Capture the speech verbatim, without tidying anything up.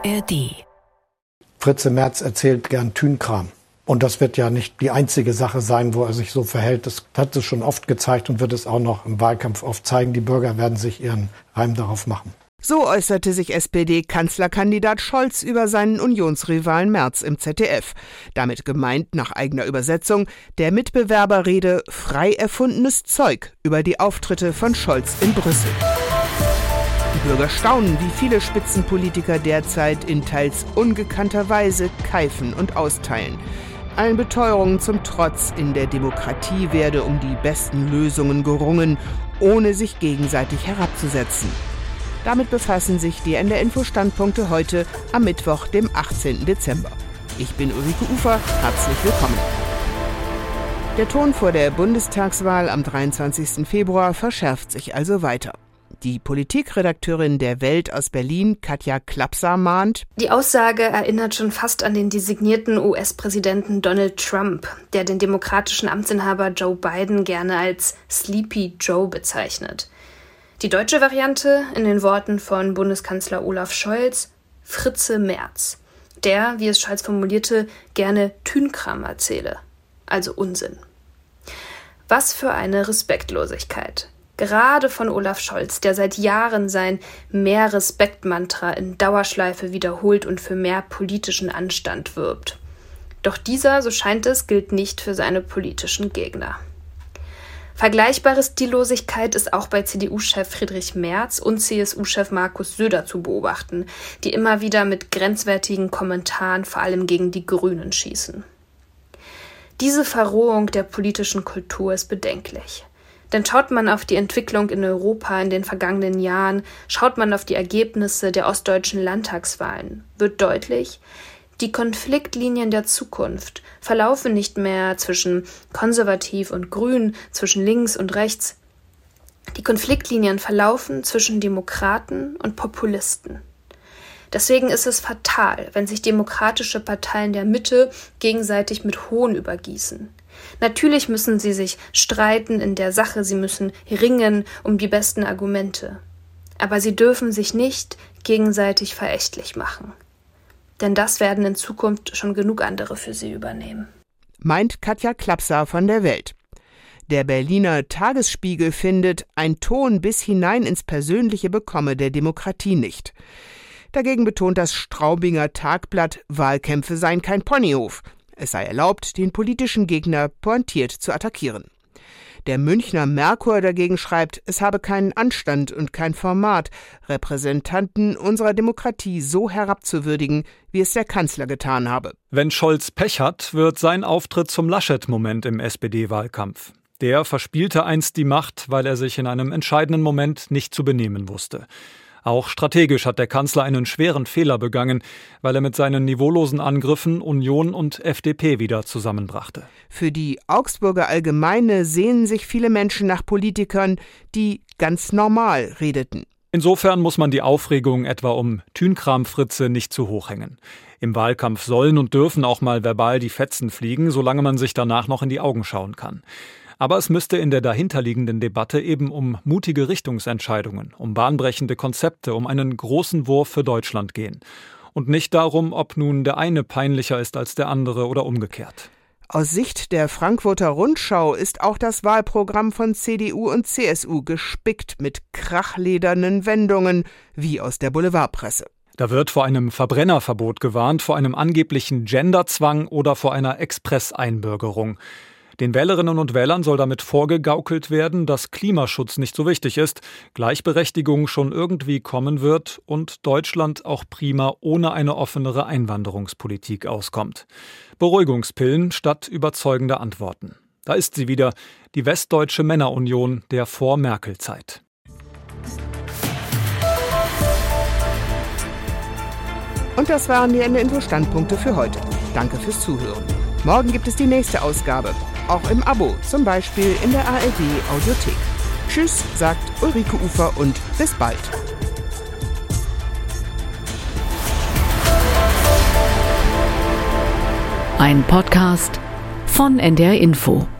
A R D. Fritze Merz erzählt gern Thünkram. Und das wird ja nicht die einzige Sache sein, wo er sich so verhält. Das hat es schon oft gezeigt und wird es auch noch im Wahlkampf oft zeigen. Die Bürger werden sich ihren Reim darauf machen. So äußerte sich S P D-Kanzlerkandidat Scholz über seinen Unionsrivalen Merz im Z D F. Damit gemeint, nach eigener Übersetzung, der Mitbewerberrede frei erfundenes Zeug über die Auftritte von Scholz in Brüssel. Die Bürger staunen, wie viele Spitzenpolitiker derzeit in teils ungekannter Weise keifen und austeilen. Allen Beteuerungen zum Trotz, in der Demokratie werde um die besten Lösungen gerungen, ohne sich gegenseitig herabzusetzen. Damit befassen sich die N D R Info Standpunkte heute am Mittwoch, dem achtzehnten Dezember. Ich bin Ulrike Ufer, herzlich willkommen. Der Ton vor der Bundestagswahl am dreiundzwanzigsten Februar verschärft sich also weiter. Die Politikredakteurin der Welt aus Berlin, Katja Klapser, mahnt: Die Aussage erinnert schon fast an den designierten U S-Präsidenten Donald Trump, der den demokratischen Amtsinhaber Joe Biden gerne als Sleepy Joe bezeichnet. Die deutsche Variante in den Worten von Bundeskanzler Olaf Scholz: Fritze Merz, der, wie es Scholz formulierte, gerne Thünkram erzähle, also Unsinn. Was für eine Respektlosigkeit. Gerade von Olaf Scholz, der seit Jahren sein Mehr-Respekt-Mantra in Dauerschleife wiederholt und für mehr politischen Anstand wirbt. Doch dieser, so scheint es, gilt nicht für seine politischen Gegner. Vergleichbare Stillosigkeit ist auch bei C D U-Chef Friedrich Merz und C S U-Chef Markus Söder zu beobachten, die immer wieder mit grenzwertigen Kommentaren vor allem gegen die Grünen schießen. Diese Verrohung der politischen Kultur ist bedenklich. Denn schaut man auf die Entwicklung in Europa in den vergangenen Jahren, schaut man auf die Ergebnisse der ostdeutschen Landtagswahlen, wird deutlich, die Konfliktlinien der Zukunft verlaufen nicht mehr zwischen konservativ und grün, zwischen links und rechts. Die Konfliktlinien verlaufen zwischen Demokraten und Populisten. Deswegen ist es fatal, wenn sich demokratische Parteien der Mitte gegenseitig mit Hohn übergießen. Natürlich müssen sie sich streiten in der Sache, sie müssen ringen um die besten Argumente. Aber sie dürfen sich nicht gegenseitig verächtlich machen. Denn das werden in Zukunft schon genug andere für sie übernehmen. Meint Katja Klapser von der Welt. Der Berliner Tagesspiegel findet, ein Ton bis hinein ins Persönliche bekomme der Demokratie nicht. Dagegen betont das Straubinger Tagblatt, Wahlkämpfe seien kein Ponyhof. Es sei erlaubt, den politischen Gegner pointiert zu attackieren. Der Münchner Merkur dagegen schreibt, es habe keinen Anstand und kein Format, Repräsentanten unserer Demokratie so herabzuwürdigen, wie es der Kanzler getan habe. Wenn Scholz Pech hat, wird sein Auftritt zum Laschet-Moment im S P D-Wahlkampf. Der verspielte einst die Macht, weil er sich in einem entscheidenden Moment nicht zu benehmen wusste. Auch strategisch hat der Kanzler einen schweren Fehler begangen, weil er mit seinen niveaulosen Angriffen Union und F D P wieder zusammenbrachte. Für die Augsburger Allgemeine sehnen sich viele Menschen nach Politikern, die ganz normal redeten. Insofern muss man die Aufregung etwa um Thünkram-Fritze nicht zu hoch hängen. Im Wahlkampf sollen und dürfen auch mal verbal die Fetzen fliegen, solange man sich danach noch in die Augen schauen kann. Aber es müsste in der dahinterliegenden Debatte eben um mutige Richtungsentscheidungen, um bahnbrechende Konzepte, um einen großen Wurf für Deutschland gehen. Und nicht darum, ob nun der eine peinlicher ist als der andere oder umgekehrt. Aus Sicht der Frankfurter Rundschau ist auch das Wahlprogramm von C D U und C S U gespickt mit krachledernen Wendungen, wie aus der Boulevardpresse. Da wird vor einem Verbrennerverbot gewarnt, vor einem angeblichen Genderzwang oder vor einer Express-Einbürgerung. Den Wählerinnen und Wählern soll damit vorgegaukelt werden, dass Klimaschutz nicht so wichtig ist, Gleichberechtigung schon irgendwie kommen wird und Deutschland auch prima ohne eine offenere Einwanderungspolitik auskommt. Beruhigungspillen statt überzeugender Antworten. Da ist sie wieder, die Westdeutsche Männerunion der Vor-Merkel-Zeit. Und das waren die N D R Info Standpunkte für heute. Danke fürs Zuhören. Morgen gibt es die nächste Ausgabe. Auch im Abo, zum Beispiel in der A R D-Audiothek. Tschüss, sagt Ulrike Ufer und bis bald. Ein Podcast von N D R Info.